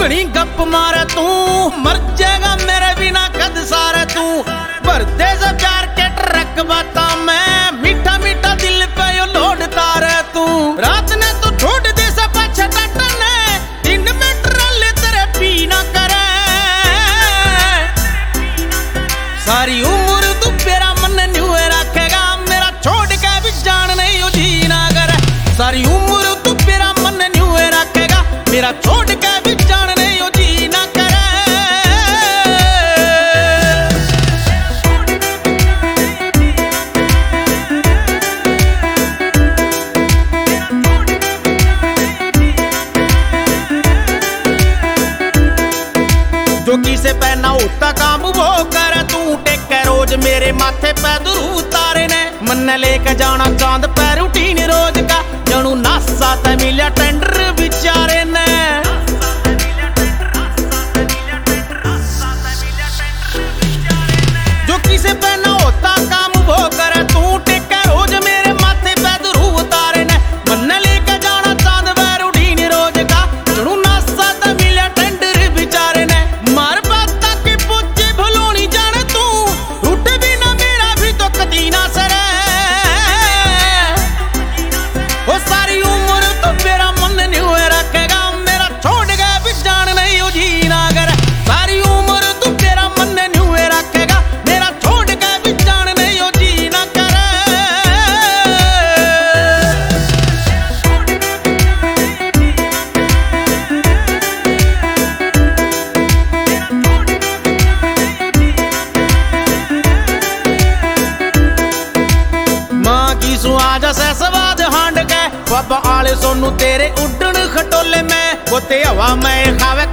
घणी गप मारे तू, मर जाएगा मेरे बिना कद सारे तू। भरते से प्यार के ट्रक बाता मैं, मीठा मीठा दिल पे यो लोड तारे तू। रात ने तू छोड़ दे से पाछे टटने, दिन में ट्रले तेरे पीना करे। सारी उम्र तू मेरा मन न्यूए रखेगा, मेरा छोड़ के भी जान नहीं हो जीना करे। सारी उम्र तू मेरा मन न्यूए रखेगा, मेरा छोड़ के भी जान नहीं हो जीना करे। जो किसे पहना होता काम वो कर तू, टेक रोज मेरे माथे पे दुरू तारे ने। मन लेके जाना चांद पे रूटीन रोज का, जनू नासा ते मिलिया टेंडर बिचारे ने। जो किसे पहना होता काम वो कर तू, टेक रोज मेरे माथे पे दुरू तारे ने। मन लेके जाना चांद पे रूटीन रोज का, जनू नासा ते मिलिया टेंडर बिचारे ने। मार बात की पूछी भलोनी जाने तू, रूठ भी ना मेरा भी तो कदी ना सरे। वो सारी उम्र तो मेरा मन न्यूए रखेगा, मेरा छोड़ के भी जान नहीं हो जीना करे। सारी उम्र तू मेरा मन न्यूए रखेगा, मेरा छोड़ के भी जान नहीं हो जीना करे। मां की सुआज से सवाद हांड के, बाबा आले सोनू तेरे उड़न खटोले में। वो ते हवा में खावे